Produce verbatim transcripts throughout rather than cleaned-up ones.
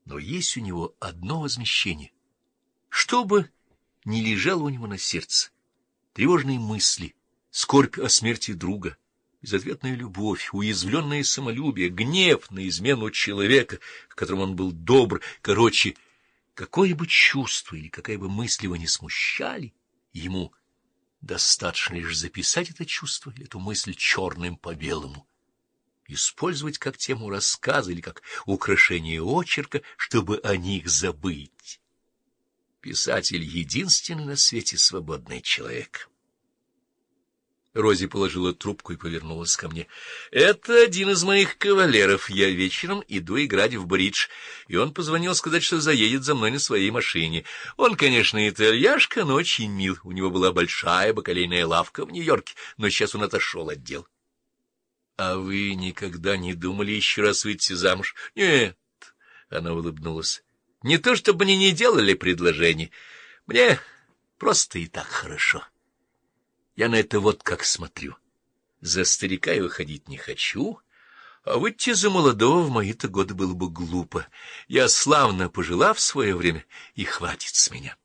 Но есть у него одно возмещение. Что бы ни лежало у него на сердце, тревожные мысли, скорбь о смерти друга, безответная любовь, уязвленное самолюбие, гнев на измену человека, к которому он был добр, короче, какое бы чувство или какая бы мысль его не смущали, ему достаточно лишь записать это чувство или эту мысль черным по белому, использовать как тему рассказа или как украшение очерка, чтобы о них забыть. Писатель — единственный на свете свободный человек. Рози положила трубку и повернулась ко мне. — Это один из моих кавалеров. Я вечером иду играть в бридж, и он позвонил сказать, что заедет за мной на своей машине. Он, конечно, итальяшка, но очень мил. У него была большая бакалейная лавка в Нью-Йорке, но сейчас он отошел от дел. — А вы никогда не думали еще раз выйти замуж? — Нет, — она улыбнулась. — Не то чтобы они не делали предложений. Мне просто и так хорошо. Я на это вот как смотрю. За старика я выходить не хочу, а выйти за молодого в мои-то годы было бы глупо. Я славно пожила в свое время, и хватит с меня.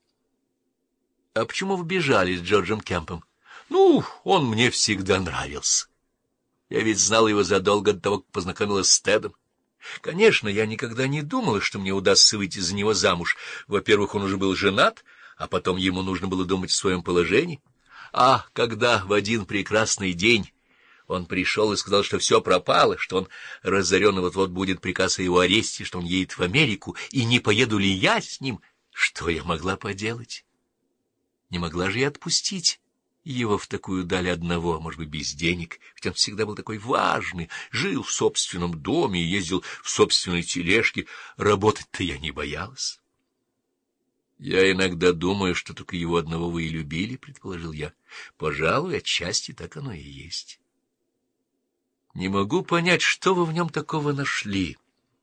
— А почему вы бежали с Джорджем Кемпом? — Ну, он мне всегда нравился. Я ведь знал его задолго до того, как познакомилась с Тедом. Конечно, я никогда не думала, что мне удастся выйти за него замуж. Во-первых, он уже был женат, а потом ему нужно было думать о своем положении. А когда в один прекрасный день он пришел и сказал, что все пропало, что он разорен, и вот-вот будет приказ о его аресте, что он едет в Америку, и не поеду ли я с ним, что я могла поделать? Не могла же я отпустить его в такую даль одного, может быть, без денег, ведь он всегда был такой важный, жил в собственном доме и ездил в собственной тележке, работать-то я не боялась. Я иногда думаю, что только его одного вы и любили, — предположил я. Пожалуй, отчасти так оно и есть. Не могу понять, что вы в нем такого нашли.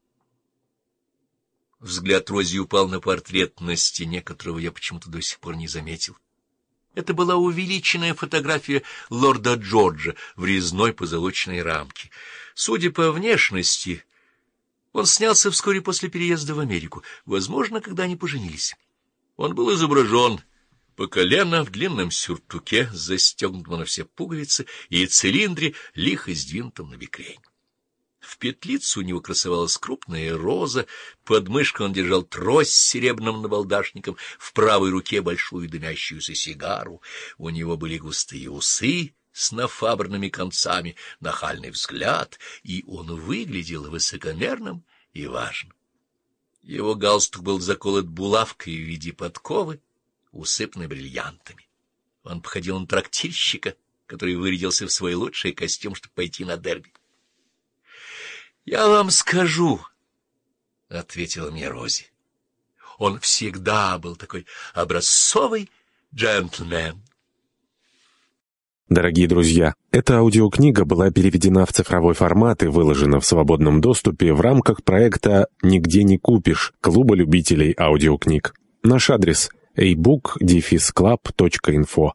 Взгляд Рози упал на портрет на стене, которого я почему-то до сих пор не заметил. Это была увеличенная фотография лорда Джорджа в резной позолоченной рамке. Судя по внешности, он снялся вскоре после переезда в Америку, возможно, когда они поженились. Он был изображен по колено в длинном сюртуке, застегнутом на все пуговицы, и цилиндре, лихо сдвинутом на бекрень. В петлице у него красовалась крупная роза, под мышкой он держал трость с серебряным набалдашником, в правой руке большую дымящуюся сигару. У него были густые усы с нафабрными концами, нахальный взгляд, и он выглядел высокомерным и важным. Его галстук был заколот булавкой в виде подковы, усыпанной бриллиантами. Он походил на трактирщика, который вырядился в свой лучший костюм, чтобы пойти на дерби. — Я вам скажу, — ответила мне Рози. Он всегда был такой образцовый джентльмен. Дорогие друзья, эта аудиокнига была переведена в цифровой формат и выложена в свободном доступе в рамках проекта «Нигде не купишь» Клуба любителей аудиокниг. Наш адрес — эй бук дефис клаб точка инфо.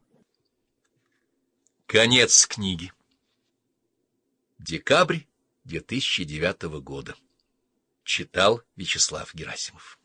Конец книги. Декабрь две тысячи девятого года. Читал Вячеслав Герасимов.